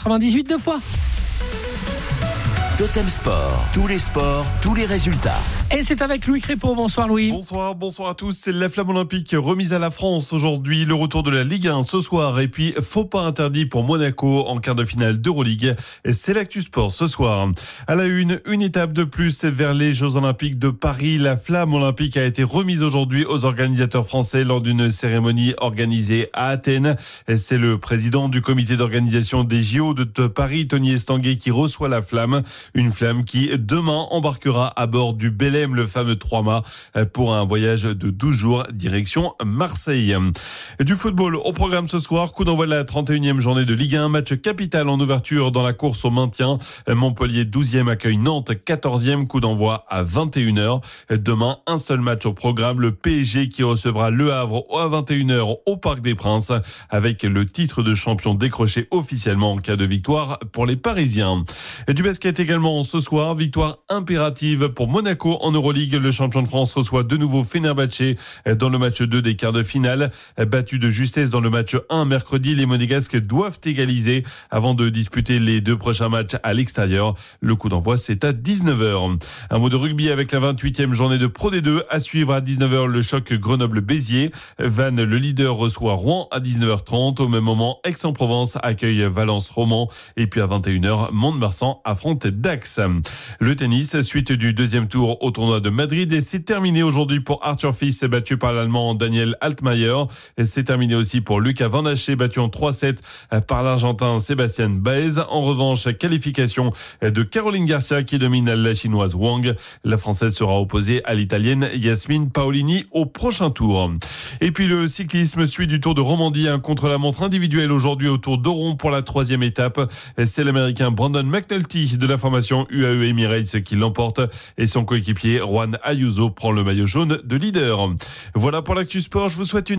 98 deux fois. Totem Sport, tous les sports, tous les résultats. Et c'est avec Louis Crépeau. Bonsoir Louis. Bonsoir à tous. C'est la flamme olympique remise à la France aujourd'hui. Le retour de la Ligue 1 ce soir. Et puis, faux pas interdit pour Monaco en quart de finale d'Euroleague. C'est l'actu sport ce soir. À la une étape de plus vers les Jeux Olympiques de Paris. La flamme olympique a été remise aujourd'hui aux organisateurs français lors d'une cérémonie organisée à Athènes. C'est le président du comité d'organisation des JO de Paris, Tony Estanguet, qui reçoit la flamme. Une flamme qui, demain, embarquera à bord du Belém, le fameux 3-mâts, pour un voyage de 12 jours, direction Marseille. Du football au programme ce soir, coup d'envoi de la 31e journée de Ligue 1, match capital en ouverture dans la course au maintien. Montpellier 12e accueille Nantes, 14e, coup d'envoi à 21h. Demain, un seul match au programme, le PSG qui recevra Le Havre à 21h au Parc des Princes, avec le titre de champion décroché officiellement en cas de victoire pour les Parisiens. Et du basket également ce soir, victoire impérative pour Monaco en Euroleague. Le champion de France reçoit de nouveau Fenerbahçe dans le match 2 des quarts de finale. Battu de justesse dans le match 1 mercredi, les Monégasques doivent égaliser avant de disputer les deux prochains matchs à l'extérieur. Le coup d'envoi, c'est à 19h. Un mot de rugby avec la 28e journée de Pro D2. À suivre à 19h, le choc Grenoble-Béziers. Vannes, le leader, reçoit Rouen à 19h30. Au même moment, Aix-en-Provence accueille Valence-Romand. Et puis à 21h, Mont-de-Marsan affronte Dax. Le tennis, suite du deuxième tour au tournoi de Madrid, et c'est terminé aujourd'hui pour Arthur Fils, battu par l'Allemand Daniel Altmaier. Et c'est terminé aussi pour Lucas Van Haché, battu en 3-7 par l'Argentin Sébastien Baez. En revanche, qualification de Caroline Garcia qui domine la Chinoise Wang. La Française sera opposée à l'Italienne Yasmine Paolini au prochain tour. Et puis le cyclisme suit du Tour de Romandie, un contre-la-montre individuel aujourd'hui au Tour d'Oron pour la 3e étape. C'est l'Américain Brandon McNulty de la formation UAE Emirates qui l'emporte et son coéquipier Juan Ayuso prend le maillot jaune de leader. Voilà pour l'actu sport, je vous souhaite une